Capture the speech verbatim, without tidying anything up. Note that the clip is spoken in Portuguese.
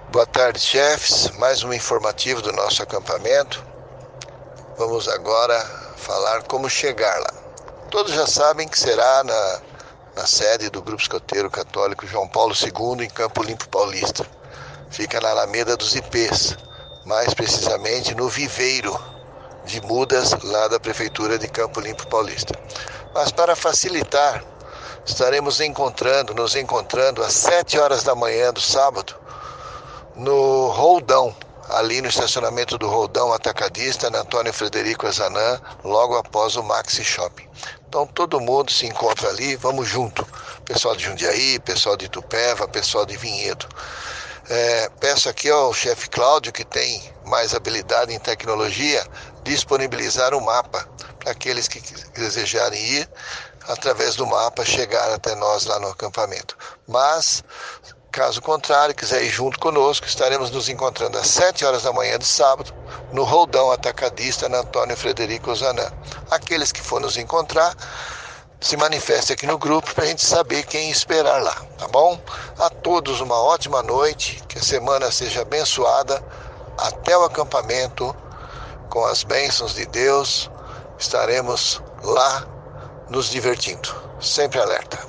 Boa tarde, chefes. Mais um informativo do nosso acampamento. Vamos agora falar como chegar lá. Todos já sabem que será na, na sede do Grupo Escoteiro Católico João Paulo segundo, em Campo Limpo Paulista. Fica na Alameda dos Ipês, mais precisamente no Viveiro de Mudas, lá da Prefeitura de Campo Limpo Paulista. Mas para facilitar, estaremos encontrando, nos encontrando às sete horas da manhã do sábado, no Roldão, ali no estacionamento do Roldão Atacadista, na Antônio Frederico Azanã, logo após o Maxi Shopping. Então todo mundo se encontra ali, vamos junto. Pessoal de Jundiaí, pessoal de Itupeva, pessoal de Vinhedo. É, peço aqui ao chefe Cláudio, que tem mais habilidade em tecnologia, disponibilizar o mapa para aqueles que desejarem ir, através do mapa, chegar até nós lá no acampamento. Mas, caso contrário, quiser ir junto conosco, estaremos nos encontrando às sete horas da manhã de sábado, no Roldão Atacadista, na Antônio Frederico Zanã. Aqueles que for nos encontrar, se manifeste aqui no grupo para a gente saber quem esperar lá, tá bom? A todos uma ótima noite, que a semana seja abençoada. Até o acampamento, com as bênçãos de Deus, estaremos lá nos divertindo. Sempre alerta.